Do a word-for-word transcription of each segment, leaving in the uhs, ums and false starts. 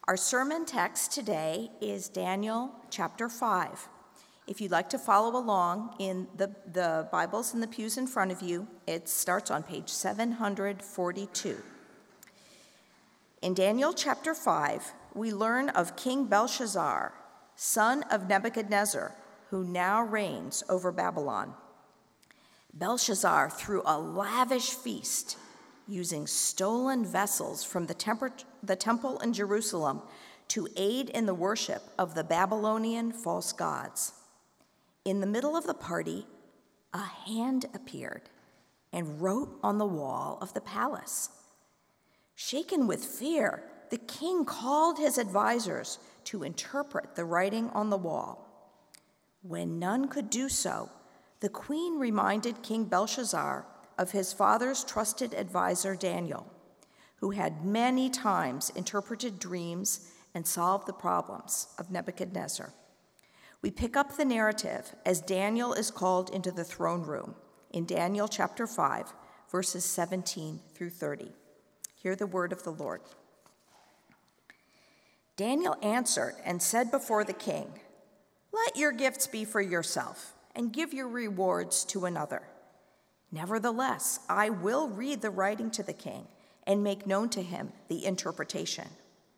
Our sermon text today is Daniel chapter five. If you'd like to follow along in the, the Bibles in the pews in front of you, it starts on page seven hundred forty-two. In Daniel chapter five, we learn of King Belshazzar, son of Nebuchadnezzar, who now reigns over Babylon. Belshazzar threw a lavish feast using stolen vessels from the, temper- the temple in Jerusalem to aid in the worship of the Babylonian false gods. In the middle of the party, a hand appeared and wrote on the wall of the palace. Shaken with fear, the king called his advisors to interpret the writing on the wall. When none could do so, the queen reminded King Belshazzar of his father's trusted advisor Daniel, who had many times interpreted dreams and solved the problems of Nebuchadnezzar. We pick up the narrative as Daniel is called into the throne room in Daniel chapter five, verses seventeen through thirty. Hear the word of the Lord. Daniel answered and said before the king, "Let your gifts be for yourself, and give your rewards to another. Nevertheless, I will read the writing to the king and make known to him the interpretation.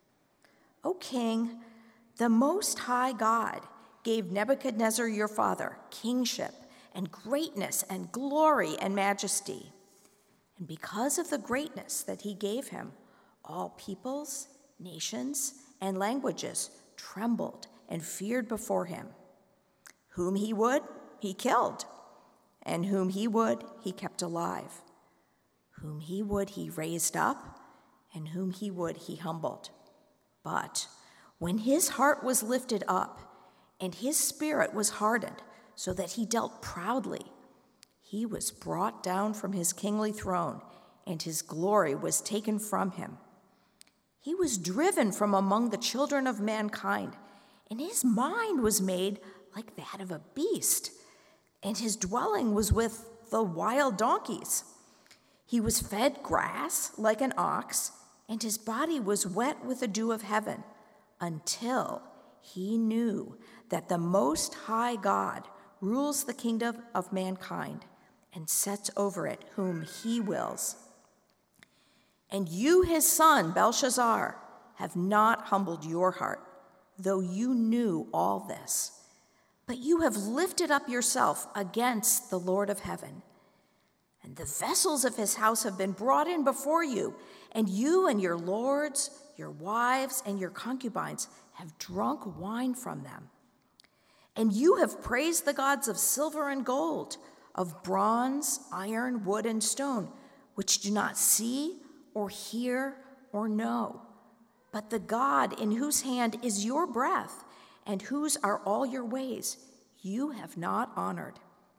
O king, the Most High God gave Nebuchadnezzar your father kingship and greatness and glory and majesty. And because of the greatness that he gave him, all peoples, nations, and languages trembled and feared before him. Whom he would, he killed, and whom he would, he kept alive. Whom he would, he raised up, and whom he would, he humbled. But when his heart was lifted up, and his spirit was hardened, so that he dealt proudly, he was brought down from his kingly throne, and his glory was taken from him. He was driven from among the children of mankind, and his mind was made like that of a beast, and his dwelling was with the wild donkeys. He was fed grass like an ox, and his body was wet with the dew of heaven, until he knew that the Most High God rules the kingdom of mankind and sets over it whom he wills. And you, his son, Belshazzar, have not humbled your heart, though you knew all this. But you have lifted up yourself against the Lord of heaven. And the vessels of his house have been brought in before you, and you and your lords, your wives, and your concubines have drunk wine from them. And you have praised the gods of silver and gold, of bronze, iron, wood, and stone, which do not see or hear or know, but the God in whose hand is your breath, and whose are all your ways, you have not honored.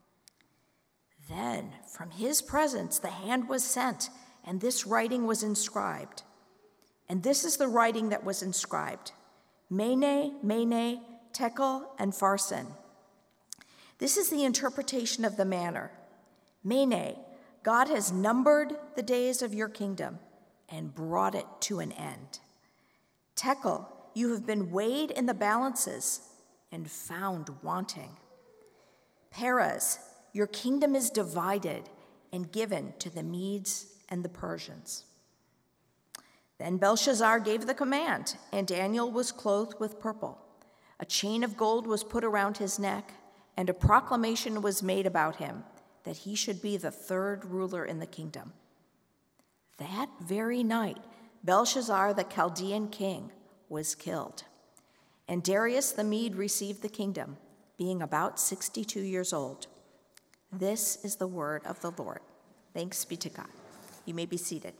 Then from his presence the hand was sent, and this writing was inscribed. And this is the writing that was inscribed: Mene, Mene, Tekel, and Pharsin. This is the interpretation of the manner. Mene, God has numbered the days of your kingdom and brought it to an end. Tekel, you have been weighed in the balances and found wanting. Peres, your kingdom is divided and given to the Medes and the Persians. Then Belshazzar gave the command, and Daniel was clothed with purple. A chain of gold was put around his neck, and a proclamation was made about him that he should be the third ruler in the kingdom. That very night, Belshazzar, the Chaldean king, was killed, and Darius the Mede received the kingdom, being about sixty-two years old. This is the word of the Lord. Thanks be to God. You may be seated.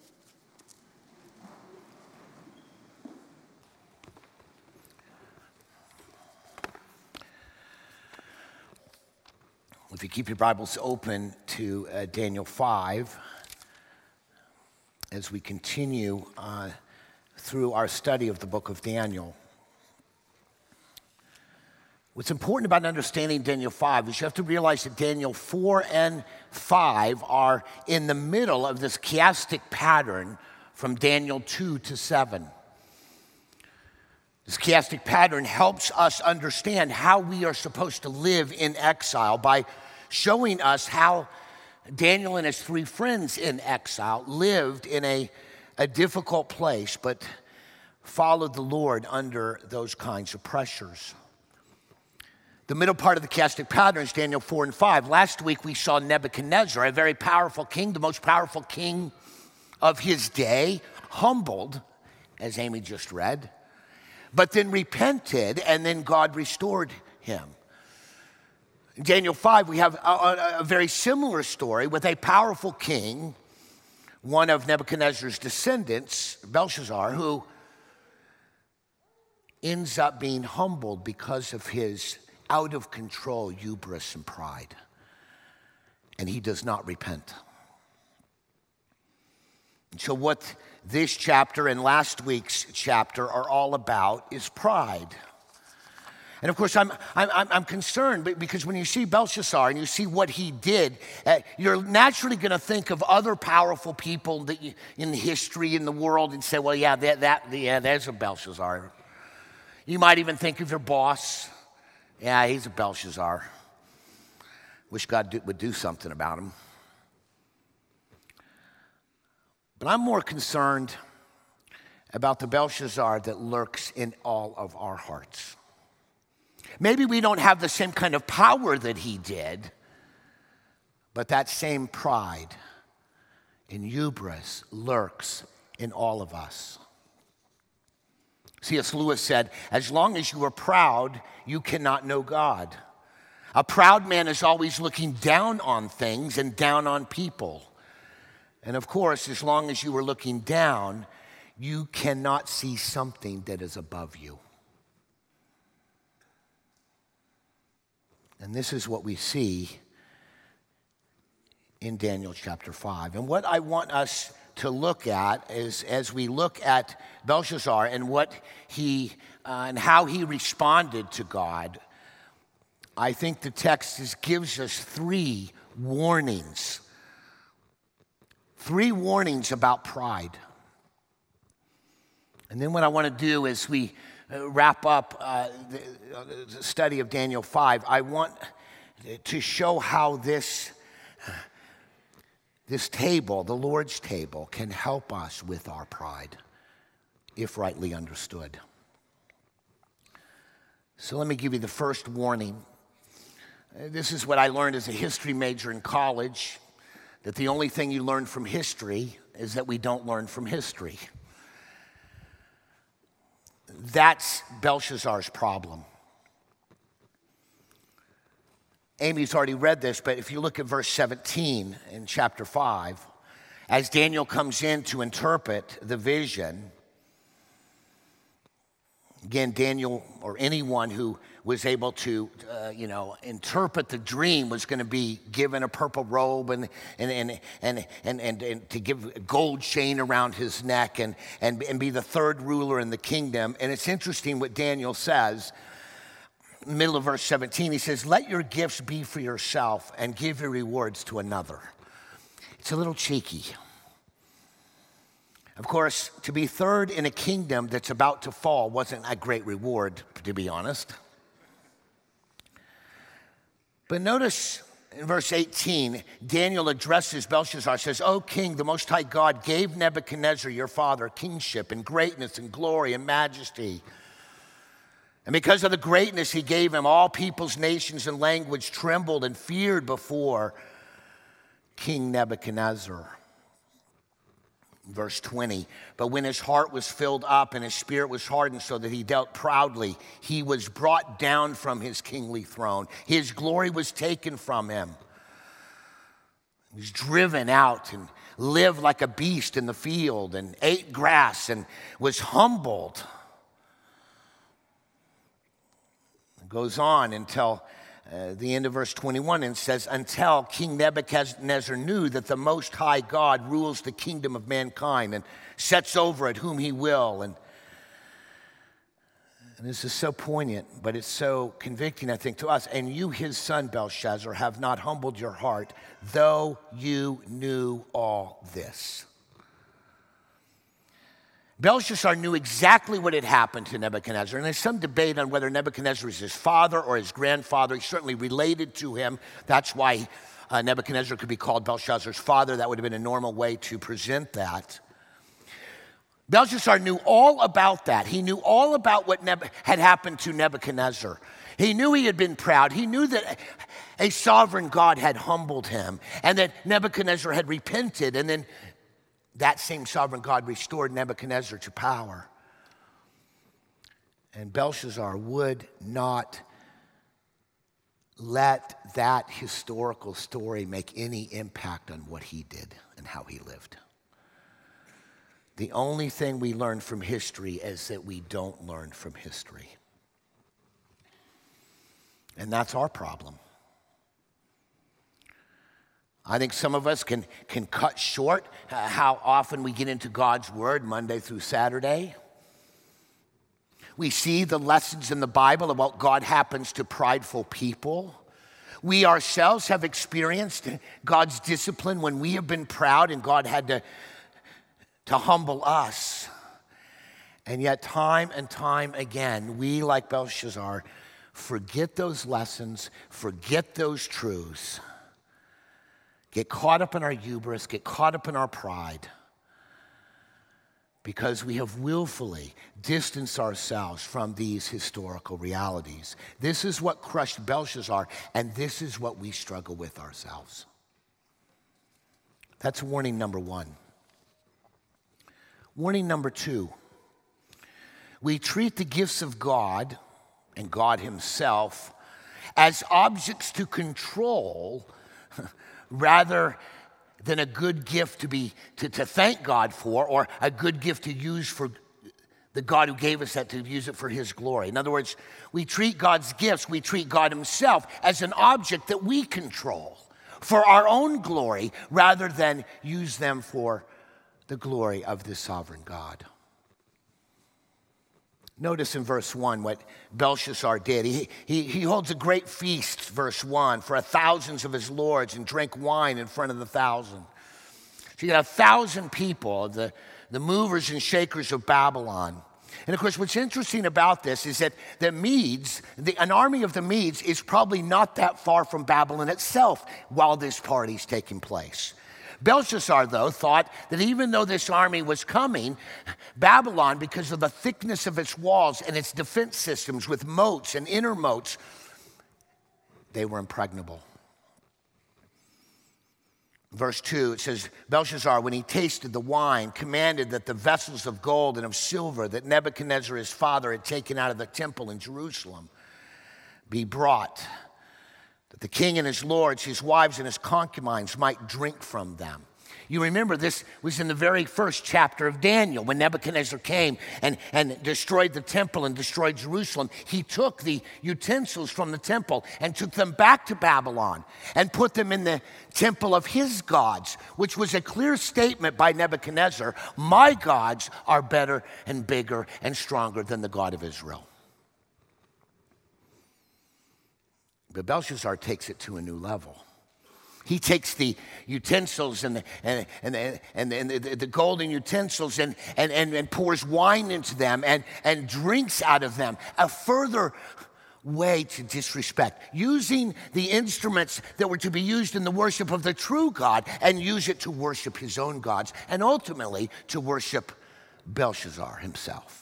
If you keep your Bibles open to uh, Daniel five, as we continue uh, through our study of the book of Daniel. What's important about understanding Daniel five is you have to realize that Daniel four and five are in the middle of this chiastic pattern from Daniel two to seven. This chiastic pattern helps us understand how we are supposed to live in exile by showing us how Daniel and his three friends in exile lived in a, a difficult place, but followed the Lord under those kinds of pressures. The middle part of the chiastic pattern is Daniel four and five. Last week we saw Nebuchadnezzar, a very powerful king, the most powerful king of his day, humbled, as Amy just read, but then repented, and then God restored him. In Daniel five, we have a, a, a very similar story with a powerful king, one of Nebuchadnezzar's descendants, Belshazzar, who ends up being humbled because of his out-of-control hubris and pride. And he does not repent. And so what this chapter and last week's chapter are all about is pride. And of course, I'm, I'm, I'm concerned because when you see Belshazzar and you see what he did, uh, you're naturally going to think of other powerful people that you, in history, in the world, and say, well, yeah, that, that, yeah, there's a Belshazzar. You might even think of your boss. Yeah, he's a Belshazzar. Wish God do, would do something about him. But I'm more concerned about the Belshazzar that lurks in all of our hearts. Maybe we don't have the same kind of power that he did, but that same pride and hubris lurks in all of us. C S Lewis said, as long as you are proud, you cannot know God. A proud man is always looking down on things and down on people. And of course, as long as you are looking down, you cannot see something that is above you. And this is what we see in Daniel chapter five. And what I want us to look at is, as we look at Belshazzar and what he uh, and how he responded to God, I think the text is, gives us three warnings. Three warnings about pride. And then what I want to do is we wrap up uh, the, uh, the study of Daniel five. I want to show how this, uh, this table, the Lord's table, can help us with our pride, if rightly understood. So let me give you the first warning. This is what I learned as a history major in college, that the only thing you learn from history is that we don't learn from history. That's Belshazzar's problem. Amy's already read this, but if you look at verse seventeen in chapter five, as Daniel comes in to interpret the vision, again, Daniel or anyone who was able to, uh, you know, interpret the dream was going to be given a purple robe and and and and and, and, and to give a gold chain around his neck and, and and be the third ruler in the kingdom. And it's interesting what Daniel says. In the middle of verse seventeen, he says, "Let your gifts be for yourself and give your rewards to another." It's a little cheeky. Of course, to be third in a kingdom that's about to fall wasn't a great reward, to be honest. But notice in verse eighteen, Daniel addresses Belshazzar, says, "O king, the Most High God gave Nebuchadnezzar your father kingship and greatness and glory and majesty. And because of the greatness he gave him, all peoples, nations, and language trembled and feared before King Nebuchadnezzar." Verse twenty, "But when his heart was filled up and his spirit was hardened so that he dealt proudly, he was brought down from his kingly throne. His glory was taken from him. He was driven out and lived like a beast in the field and ate grass and was humbled." It goes on until Uh, the end of verse twenty-one, and says, "Until King Nebuchadnezzar knew that the Most High God rules the kingdom of mankind and sets over it whom he will." And, and this is so poignant, but it's so convicting, I think, to us. "And you, his son Belshazzar, have not humbled your heart, though you knew all this." Belshazzar knew exactly what had happened to Nebuchadnezzar, and there's some debate on whether Nebuchadnezzar is his father or his grandfather. He's certainly related to him. That's why uh, Nebuchadnezzar could be called Belshazzar's father. That would have been a normal way to present that. Belshazzar knew all about that. He knew all about what Neb- had happened to Nebuchadnezzar. He knew he had been proud. He knew that a sovereign God had humbled him and that Nebuchadnezzar had repented, and then that same sovereign God restored Nebuchadnezzar to power. And Belshazzar would not let that historical story make any impact on what he did and how he lived. The only thing we learn from history is that we don't learn from history. And that's our problem. I think some of us can, can cut short uh, how often we get into God's Word Monday through Saturday. We see the lessons in the Bible about what God happens to prideful people. We ourselves have experienced God's discipline when we have been proud and God had to, to humble us. And yet time and time again, we, like Belshazzar, forget those lessons, forget those truths. Get caught up in our hubris, get caught up in our pride, because we have willfully distanced ourselves from these historical realities. This is what crushed Belshazzar, and this is what we struggle with ourselves. That's warning number one. Warning number two, we treat the gifts of God and God himself as objects to control rather than a good gift to be to, to thank God for, or a good gift to use for the God who gave us that, to use it for his glory. In other words, we treat God's gifts, we treat God himself as an object that we control for our own glory rather than use them for the glory of the sovereign God. Notice in verse one what Belshazzar did. He, he, he holds a great feast, verse one, for a thousands of his lords, and drank wine in front of the thousand. So you got a thousand people, the, the movers and shakers of Babylon. And of course, what's interesting about this is that the Medes, the, an army of the Medes is probably not that far from Babylon itself while this party's taking place. Belshazzar, though, thought that even though this army was coming, Babylon, because of the thickness of its walls and its defense systems with moats and inner moats, they were impregnable. Verse two, it says, Belshazzar, when he tasted the wine, commanded that the vessels of gold and of silver that Nebuchadnezzar his father had taken out of the temple in Jerusalem be brought, that the king and his lords, his wives and his concubines might drink from them. You remember this was in the very first chapter of Daniel when Nebuchadnezzar came and, and destroyed the temple and destroyed Jerusalem. He took the utensils from the temple and took them back to Babylon and put them in the temple of his gods, which was a clear statement by Nebuchadnezzar, my gods are better and bigger and stronger than the God of Israel. But Belshazzar takes it to a new level. He takes the utensils and the, and, and, and, and, and the, the golden utensils and, and, and, and pours wine into them and, and drinks out of them. A further way to disrespect, using the instruments that were to be used in the worship of the true God and use it to worship his own gods and ultimately to worship Belshazzar himself.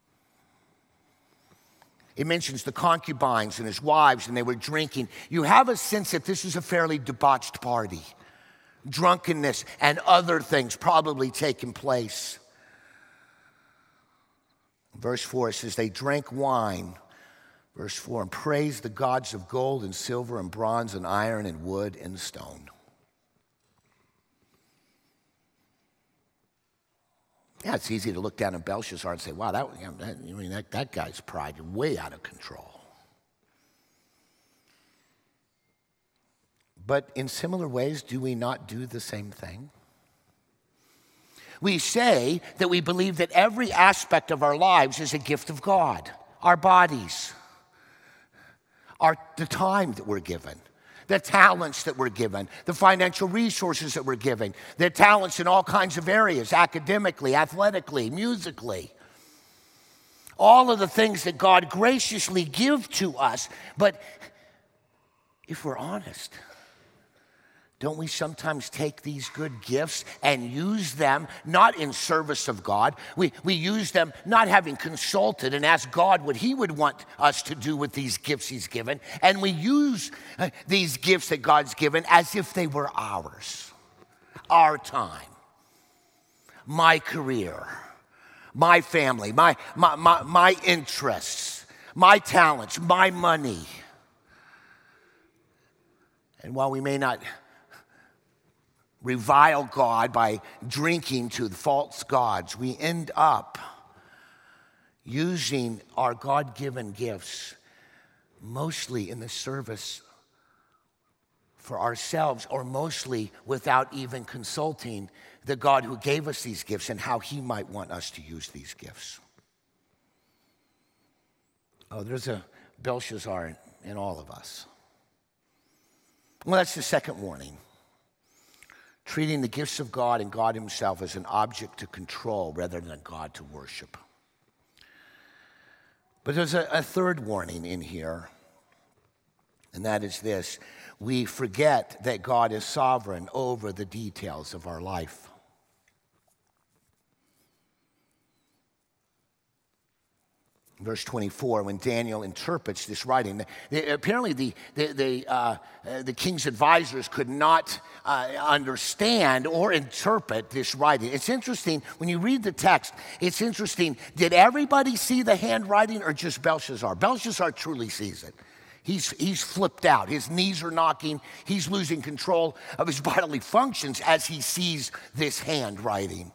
It mentions the concubines and his wives, and they were drinking. You have a sense that this was a fairly debauched party. Drunkenness and other things probably taking place. Verse four says, they drank wine. Verse four, and praised the gods of gold and silver and bronze and iron and wood and stone. Yeah, it's easy to look down at Belshazzar and say, wow, that, you know, that, I mean, that, that guy's pride is way out of control. But in similar ways, do we not do the same thing? We say that we believe that every aspect of our lives is a gift of God. Our bodies, our, the time that we're given, the talents that we're given, the financial resources that we're given, the talents in all kinds of areas, academically, athletically, musically. All of the things that God graciously gives to us. But if we're honest, don't we sometimes take these good gifts and use them not in service of God? We, we use them not having consulted and asked God what he would want us to do with these gifts he's given. And we use uh, these gifts that God's given as if they were ours, our time, my career, my family, my, my, my, my interests, my talents, my money. And while we may not revile God by drinking to the false gods, we end up using our God-given gifts mostly in the service for ourselves, or mostly without even consulting the God who gave us these gifts and how he might want us to use these gifts. Oh, there's a Belshazzar in, in all of us. Well, that's the second warning. Treating the gifts of God and God himself as an object to control rather than a God to worship. But there's a, a third warning in here, and that is this: we forget that God is sovereign over the details of our life. Verse twenty-four, when Daniel interprets this writing, apparently the, the, the, uh, the king's advisors could not uh, understand or interpret this writing. It's interesting, when you read the text, it's interesting, did everybody see the handwriting or just Belshazzar? Belshazzar truly sees it. He's, he's flipped out. His knees are knocking. He's losing control of his bodily functions as he sees this handwriting.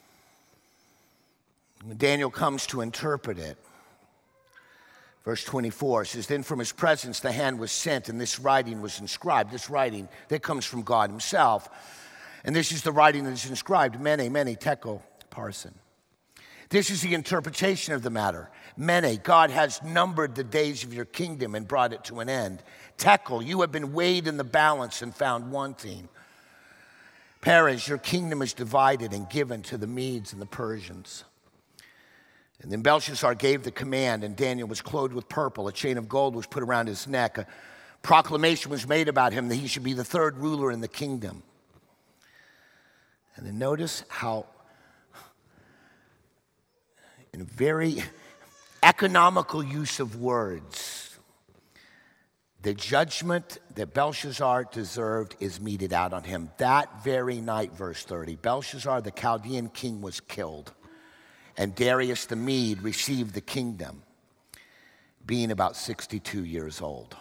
When Daniel comes to interpret it, verse twenty-four says, then from his presence the hand was sent, and this writing was inscribed. This writing that comes from God himself. And this is the writing that is inscribed, Mene, Mene, Tekel, Parsin. This is the interpretation of the matter. Mene, God has numbered the days of your kingdom and brought it to an end. Tekel, you have been weighed in the balance and found wanting. Peres, your kingdom is divided and given to the Medes and the Persians. And then Belshazzar gave the command, and Daniel was clothed with purple. A chain of gold was put around his neck. A proclamation was made about him that he should be the third ruler in the kingdom. And then notice how, in a very economical use of words, the judgment that Belshazzar deserved is meted out on him. That very night, verse thirty, Belshazzar, the Chaldean king, was killed. And Darius the Mede received the kingdom, being about sixty-two years old.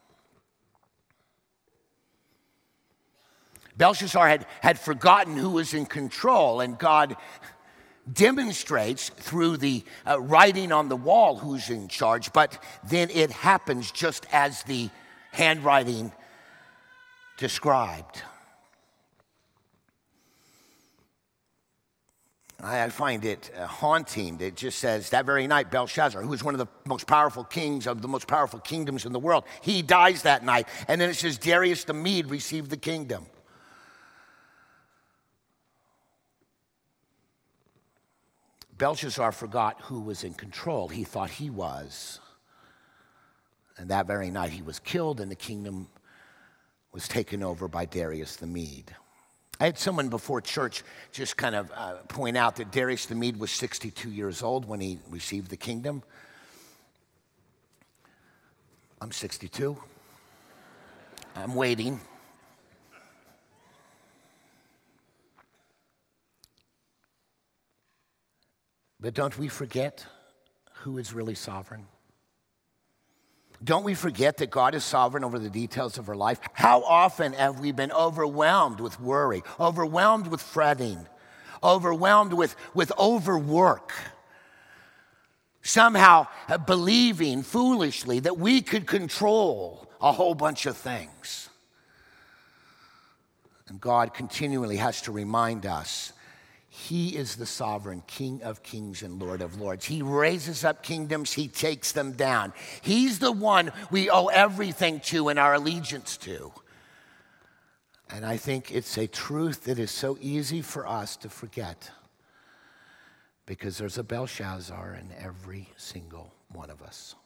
Belshazzar had, had forgotten who was in control, and God demonstrates through the uh, writing on the wall who's in charge, but then it happens just as the handwriting described. I find it uh, haunting. It just says, that very night, Belshazzar, who was one of the most powerful kings of the most powerful kingdoms in the world, he dies that night. And then it says, Darius the Mede received the kingdom. Belshazzar forgot who was in control. He thought he was. And that very night he was killed, and the kingdom was taken over by Darius the Mede. I had someone before church just kind of uh, point out that Darius the Mede was sixty-two years old when he received the kingdom. I'm sixty-two. I'm waiting. But don't we forget who is really sovereign? Don't we forget that God is sovereign over the details of our life? How often have we been overwhelmed with worry, overwhelmed with fretting, overwhelmed with, with overwork, somehow believing foolishly that we could control a whole bunch of things? And God continually has to remind us, he is the sovereign King of kings and Lord of lords. He raises up kingdoms, he takes them down. He's the one we owe everything to and our allegiance to. And I think it's a truth that is so easy for us to forget, because there's a Belshazzar in every single one of us.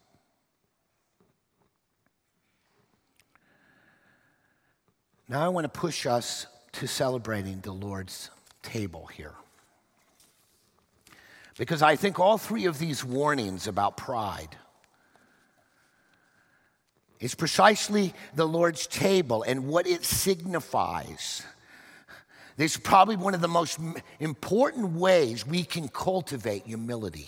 Now I want to push us to celebrating the Lord's table here, because I think all three of these warnings about pride is precisely the Lord's table and what it signifies. This is probably one of the most important ways we can cultivate humility.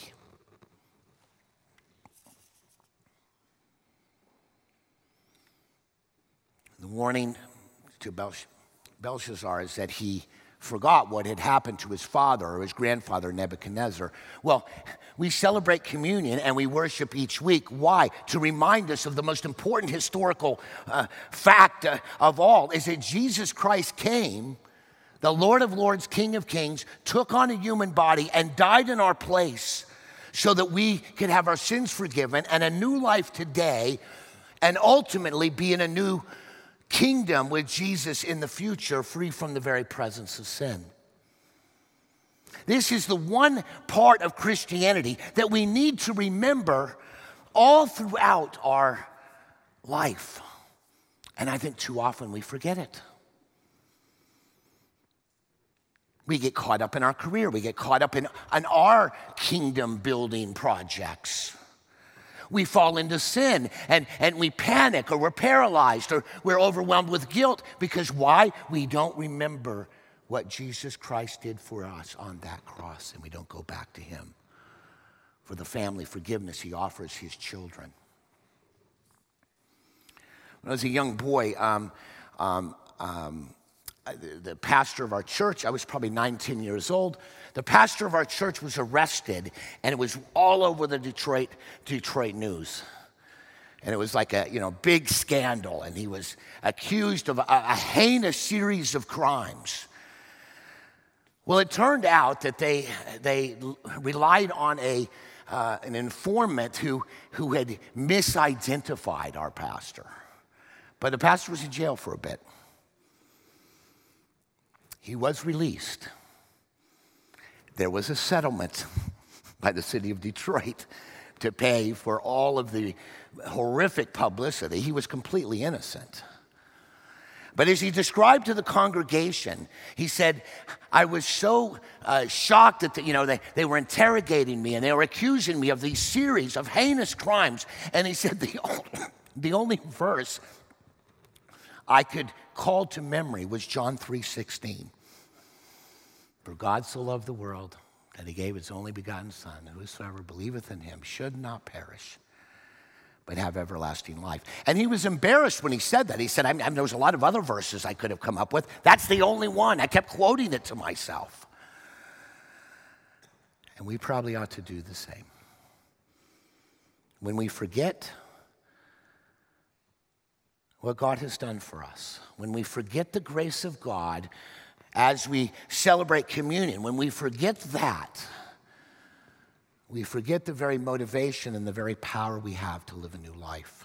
The warning to Belshazzar is that he forgot what had happened to his father or his grandfather Nebuchadnezzar. Well, we celebrate communion and we worship each week. Why? To remind us of the most important historical uh, fact uh, of all, is that Jesus Christ came, the Lord of Lords, King of Kings, took on a human body and died in our place so that we could have our sins forgiven and a new life today, and ultimately be in a new kingdom with Jesus in the future, free from the very presence of sin. This is the one part of Christianity that we need to remember all throughout our life. And I think too often we forget it. We get caught up in our career. We get caught up in, in our kingdom building projects. We fall into sin and, and we panic, or we're paralyzed, or we're overwhelmed with guilt. Because why? We don't remember what Jesus Christ did for us on that cross, and we don't go back to him for the family forgiveness he offers his children. When I was a young boy, um, um, um, the, the pastor of our church, I was probably nine, ten years old, the pastor of our church was arrested, and it was all over the Detroit, Detroit news. And it was like a you know big scandal, and he was accused of a, a heinous series of crimes. Well, it turned out that they they relied on a uh, an informant who who had misidentified our pastor, but the pastor was in jail for a bit. He was released. There was a settlement by the city of Detroit to pay for all of the horrific publicity. He was completely innocent. But as he described to the congregation, he said, I was so uh, shocked that the, you know they, they were interrogating me and they were accusing me of these series of heinous crimes. And he said the only, the only verse I could call to memory was John three sixteen. For God so loved the world that he gave his only begotten Son, whosoever believeth in him should not perish, but have everlasting life. And he was embarrassed when he said that. He said, I mean, there was a lot of other verses I could have come up with. That's the only one. I kept quoting it to myself. And we probably ought to do the same. When we forget what God has done for us, when we forget the grace of God as we celebrate communion, when we forget that, we forget the very motivation and the very power we have to live a new life.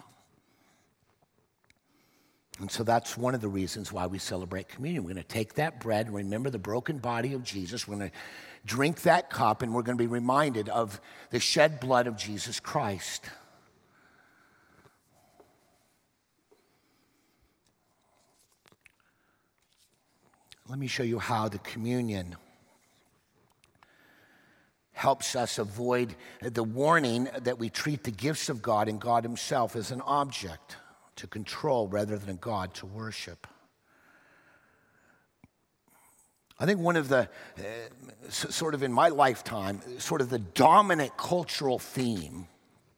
And so that's one of the reasons why we celebrate communion. We're going to take that bread and remember the broken body of Jesus. We're going to drink that cup, and we're going to be reminded of the shed blood of Jesus Christ. Let me show you how the communion helps us avoid the warning that we treat the gifts of God and God himself as an object to control rather than a God to worship. I think one of the, uh, sort of in my lifetime, sort of the dominant cultural theme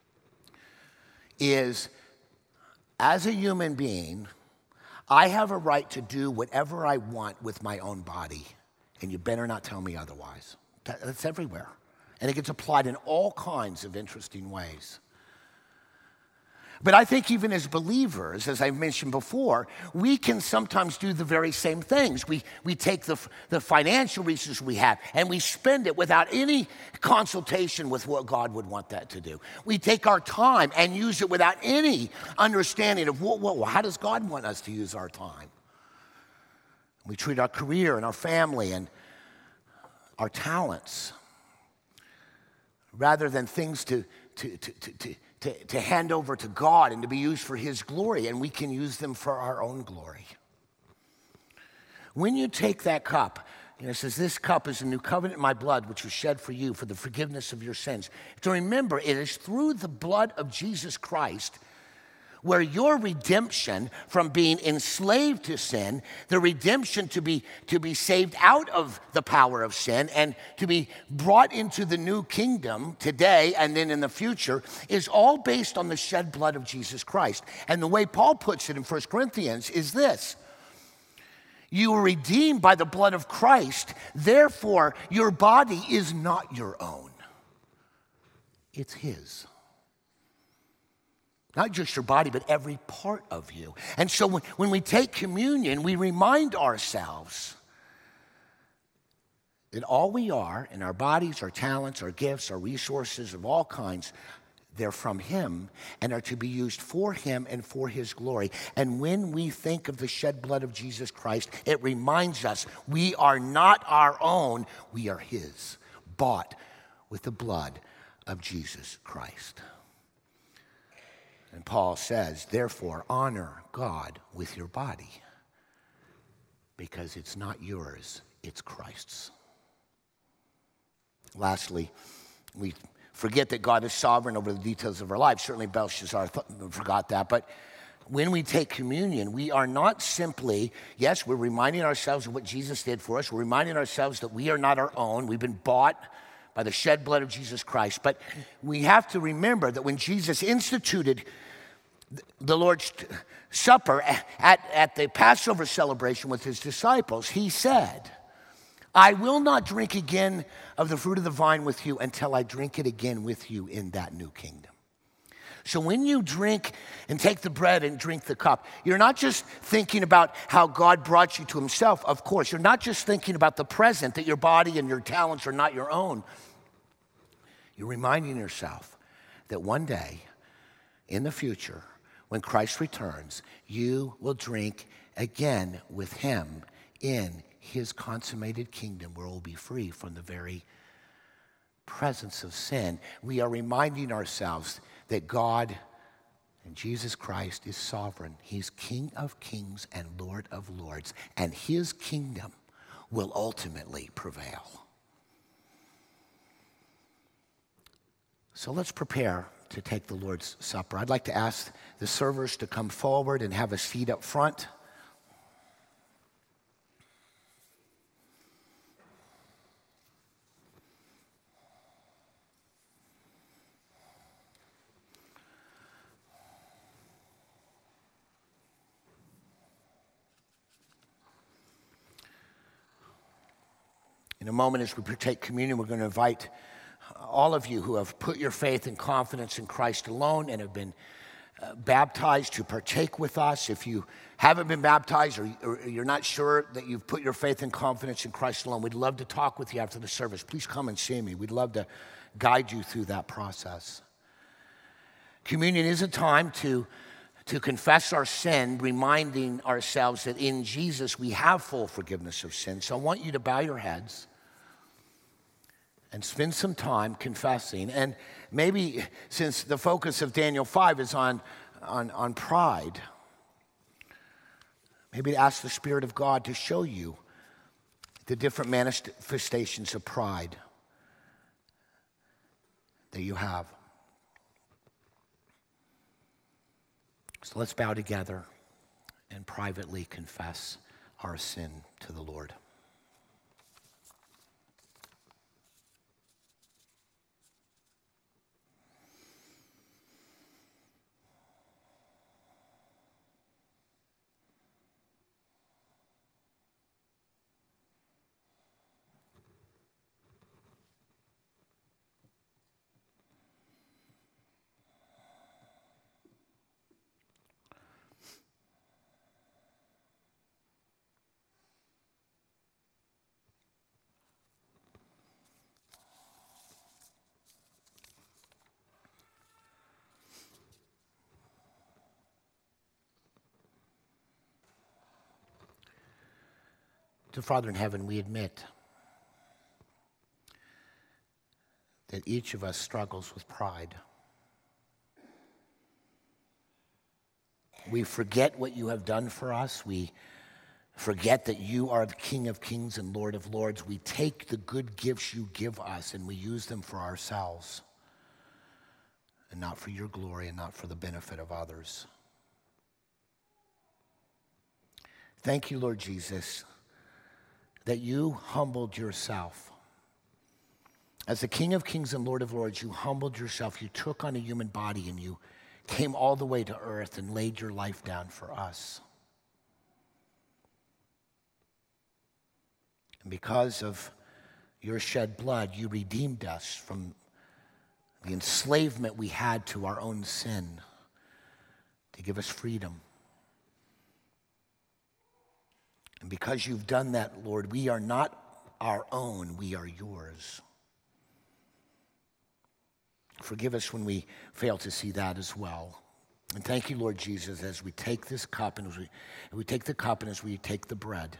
is, as a human being, I have a right to do whatever I want with my own body, and you better not tell me otherwise. That, that's everywhere. And it gets applied in all kinds of interesting ways. But I think even as believers, as I mentioned before, we can sometimes do the very same things. We, we take the, the financial resources we have and we spend it without any consultation with what God would want that to do. We take our time and use it without any understanding of, well, well, how does God want us to use our time? We treat our career and our family and our talents rather than things to, to, to, to, to, to, to hand over to God and to be used for his glory, and we can use them for our own glory. When you take that cup, you know, it says, this cup is a new covenant in my blood, which was shed for you for the forgiveness of your sins. To remember, it is through the blood of Jesus Christ where your redemption from being enslaved to sin, the redemption to be, to be saved out of the power of sin and to be brought into the new kingdom today and then in the future, is all based on the shed blood of Jesus Christ. And the way Paul puts it in First Corinthians is this: you were redeemed by the blood of Christ, therefore your body is not your own. It's his. Not just your body, but every part of you. And so when, when we take communion, we remind ourselves that all we are, in our bodies, our talents, our gifts, our resources of all kinds, they're from him and are to be used for him and for his glory. And when we think of the shed blood of Jesus Christ, it reminds us we are not our own, we are his, bought with the blood of Jesus Christ. And Paul says, therefore, honor God with your body, because it's not yours, it's Christ's. Lastly, we forget that God is sovereign over the details of our lives. Certainly Belshazzar th- forgot that. But when we take communion, we are not simply, yes, we're reminding ourselves of what Jesus did for us. We're reminding ourselves that we are not our own. We've been bought by the shed blood of Jesus Christ. But we have to remember that when Jesus instituted the Lord's Supper at, at the Passover celebration with his disciples, he said, I will not drink again of the fruit of the vine with you until I drink it again with you in that new kingdom. So when you drink and take the bread and drink the cup, you're not just thinking about how God brought you to himself, of course. You're not just thinking about the present, that your body and your talents are not your own. You're reminding yourself that one day in the future, when Christ returns, you will drink again with him in his consummated kingdom, where we'll be free from the very presence of sin. We are reminding ourselves that God and Jesus Christ is sovereign. He's King of kings and Lord of lords, and his kingdom will ultimately prevail. So let's prepare to take the Lord's Supper. I'd like to ask the servers to come forward and have a seat up front. In a moment, as we partake communion, we're going to invite all of you who have put your faith and confidence in Christ alone and have been uh, baptized to partake with us. If you haven't been baptized or, or you're not sure that you've put your faith and confidence in Christ alone, we'd love to talk with you after the service. Please come and see me. We'd love to guide you through that process. Communion is a time to, to confess our sin, reminding ourselves that in Jesus we have full forgiveness of sin. So I want you to bow your heads and spend some time confessing. And maybe since the focus of Daniel five is on, on, on pride, maybe ask the Spirit of God to show you the different manifestations of pride that you have. So let's bow together and privately confess our sin to the Lord. So, Father in heaven, we admit that each of us struggles with pride. We forget what you have done for us. We forget that you are the King of kings and Lord of lords. We take the good gifts you give us and we use them for ourselves and not for your glory and not for the benefit of others. Thank you, Lord Jesus, that you humbled yourself. As the King of kings and Lord of lords, you humbled yourself. You took on a human body and you came all the way to earth and laid your life down for us. And because of your shed blood, you redeemed us from the enslavement we had to our own sin to give us freedom. And because you've done that, Lord, we are not our own, we are yours. Forgive us when we fail to see that as well. And thank you, Lord Jesus, as we take this cup and as we, as we take the cup and as we take the bread,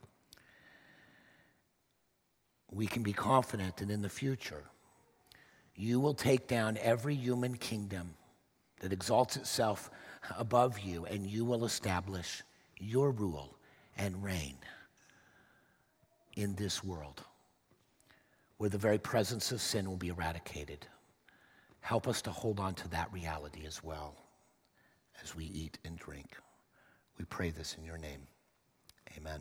we can be confident that in the future, you will take down every human kingdom that exalts itself above you, and you will establish your rule and reign in this world, where the very presence of sin will be eradicated. Help us to hold on to that reality as well as we eat and drink. We pray this in your name. Amen.